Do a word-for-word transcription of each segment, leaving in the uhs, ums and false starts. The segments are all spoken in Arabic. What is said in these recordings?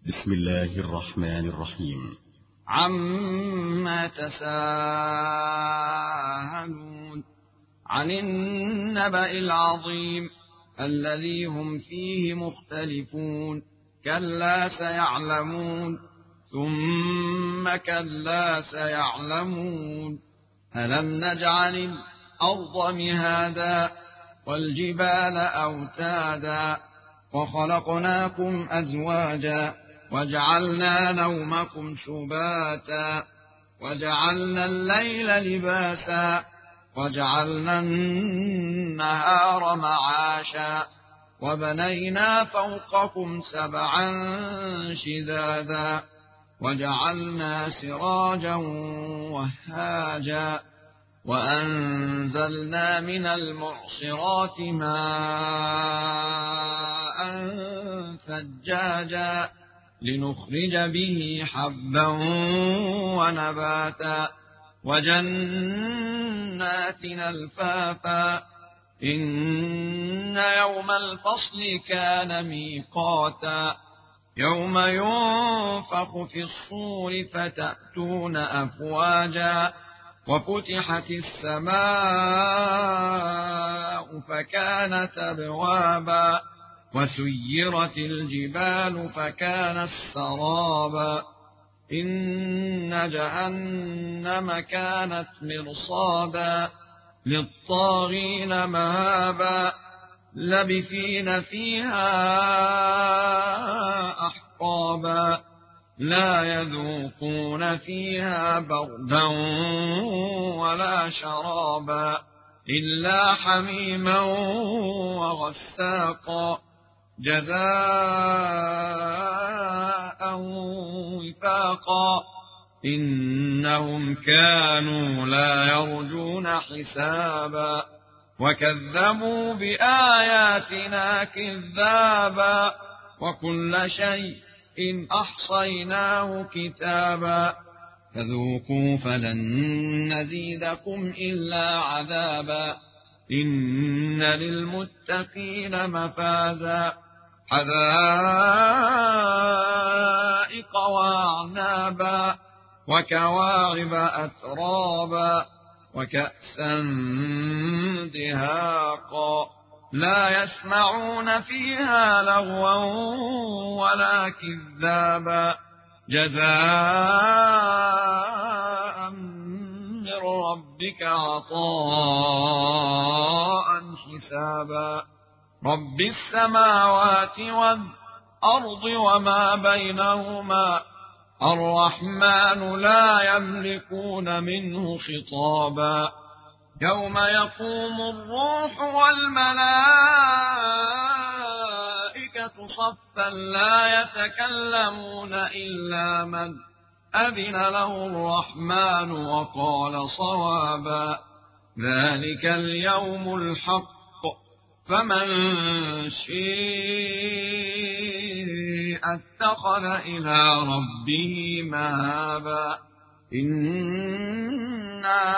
بسم الله الرحمن الرحيم. عما تساءلون عن النبأ العظيم الذي هم فيه مختلفون كلا سيعلمون ثم كلا سيعلمون ألم نجعل الأرض مهادا والجبال أوتادا وخلقناكم أزواجا وجعلنا نومكم سباتا وجعلنا الليل لباسا وجعلنا النهار معاشا وبنينا فوقكم سبعا شدادا وجعلنا سراجا وهاجا وأنزلنا من المعصرات ماء ثجاجا لنخرج به حبا ونباتا وجنات ألفافا إن يوم الفصل كان ميقاتا يوم ينفخ في الصور فتأتون أفواجا وفتحت السماء فكانت أبوابا وسيرت الجبال فكانت سرابا إن جهنم كانت مرصادا للطاغين مآبا لبثين فيها أحقابا لا يذوقون فيها بردا ولا شرابا إلا حميما وغساقا جزاء وفاقا إنهم كانوا لا يرجون حسابا وكذبوا بآياتنا كذابا وكل شيء إن أحصيناه كتابا فذوقوا فلن نزيدكم إلا عذابا إن للمتقين مفازا حدائق وأعنابا وكواعب أترابا وكأسا دهاقا لا يسمعون فيها لغوا ولا كذابا جزاء من ربك عطاء حسابا رب السماوات والأرض وما بينهما الرحمن لا يملكون منه خطابا يوم يقوم الروح والملائكة صفا لا يتكلمون إلا من أذن له الرحمن وقال صوابا ذلك اليوم الحق فمن شاء اتخذ إلى ربه مآبا إنا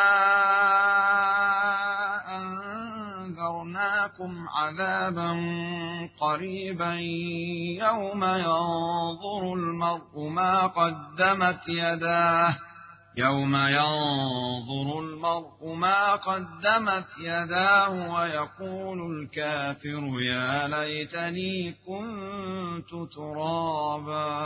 أنذرناكم عذابا قريبا يوم ينظر المرء ما قدمت يداه يوم ينظر المرء ما قدمت يداه ويقول الكافر يا ليتني كنت ترابا.